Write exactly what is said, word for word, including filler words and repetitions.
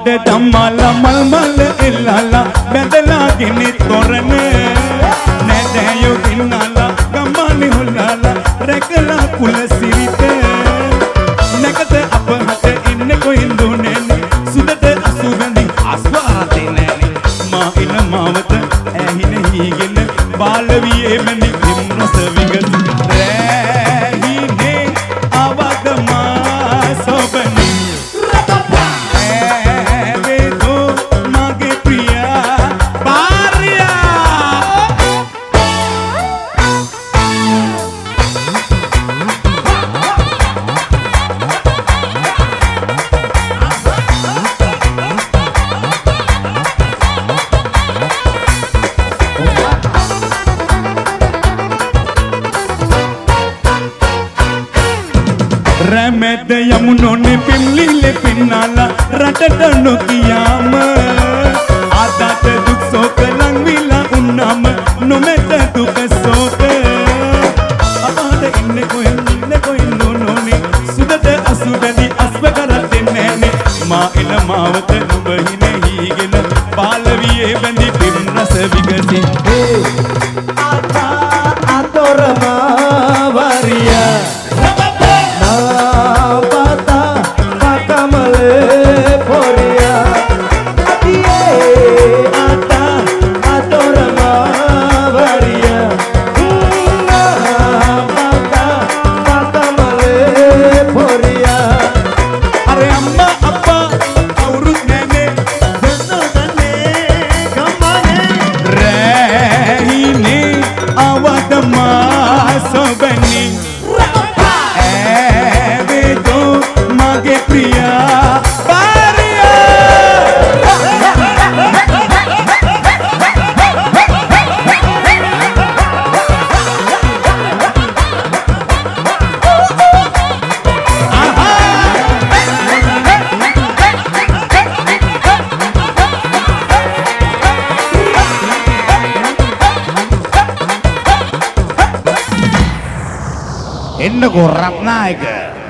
මඩ දම්මාලා මල් මල් එල්ලලා බැඳලා ගිනි තොරණ නැදයෝ ඉන්නලා ගම්මානි හොල්ලාලා රැකලා කුල සිරිත නැකත අපහත ඉන්නේ කොයින්දෝ නෑනේ සුදට අසුගඳි ආස්වාදේ නෑනේ මා ඉන මාවත ඇහින හීගෙන බාලවියේ මැනි රස විගස රැහිනේ අවදමා සොබනි ඇවේදෝ මගේ ප්‍රියා භාර්යා රැමෙද යමුනෝනේ පිම්ලිලේ පින්නාලා රටට නොකියාම ආදත දුක් සෝක ලං විලා උන්නම නොමෙත දුක සෝක අපහට ඉන්නේ කොහෙන් ඉන්නේ කොහෙන් නෝනේ සුදට අසුබැඳි අස්ව කරන්නේ නෑනේ මා එන මාවත නුඹ හිනේ හීගෙන පාලවියේ බැඳි පිම් රස විගසි ආතා අතොරමා වරියා එන්නකෝ රත්නායක